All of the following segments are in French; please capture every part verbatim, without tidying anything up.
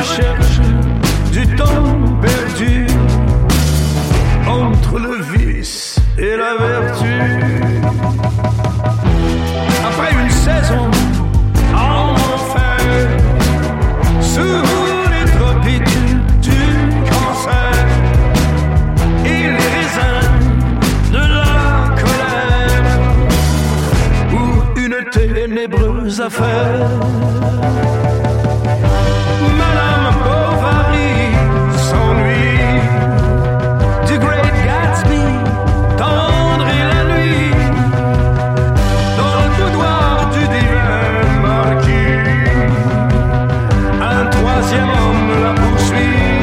recherche du temps perdu entre le vice et la vertu. Après une saison en enfer, sous les tropiques du cancer et les raisins de la colère, ou une ténébreuse affaire. Madame Bovary s'ennuie du Great Gatsby, tendre et la nuit, dans le boudoir du divin marquis. Un troisième homme la poursuit.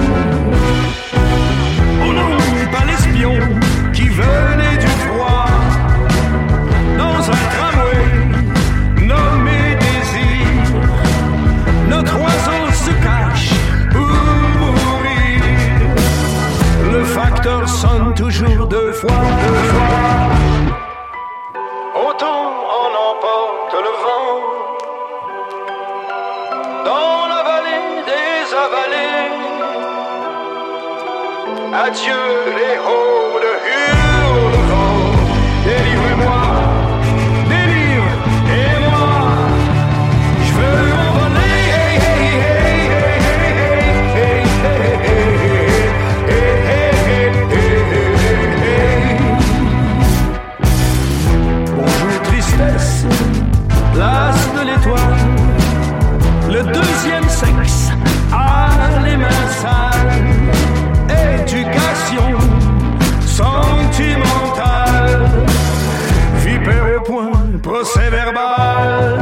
Oh non, pas l'espion qui venait du froid, dans un tramway nommé Désir. Notre oiseau se cache pour mourir. Le facteur sonne toujours deux fois, deux fois. Autant en emporte le vent dans la vallée des avalés. Adieu les hauts de hurlement. Délivrez-moi, délivre et moi. Je veux m'envoler. Hey, hey, hey, hey, hey, hey, hey, hey, hey, hey, hey. Bonjour tristesse, l'as de l'étoile, le deuxième sexe a les mains sales. Éducation sentimentale, vipère au point, procès verbal.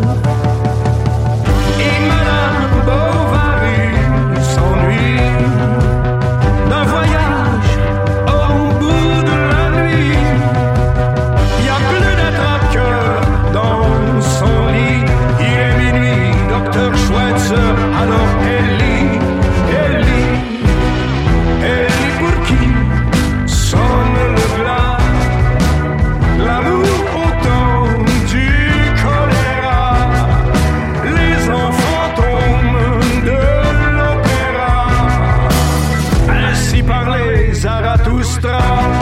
Et Madame Bovary s'ennuie d'un voyage au bout de la nuit. Y a plus d'attrape-cœur dans son lit. Il est minuit, docteur Schweitzer, alors elle lit, elle lit. Elle lit pour qui sonne le glas. L'amour au temps du choléra. Les enfants tombent de l'opéra. Ainsi parlait Zarathustra.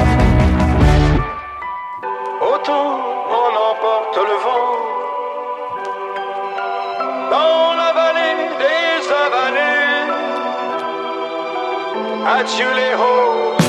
Autant on emporte le vent dans la vallée des avalés. Adieu les hauts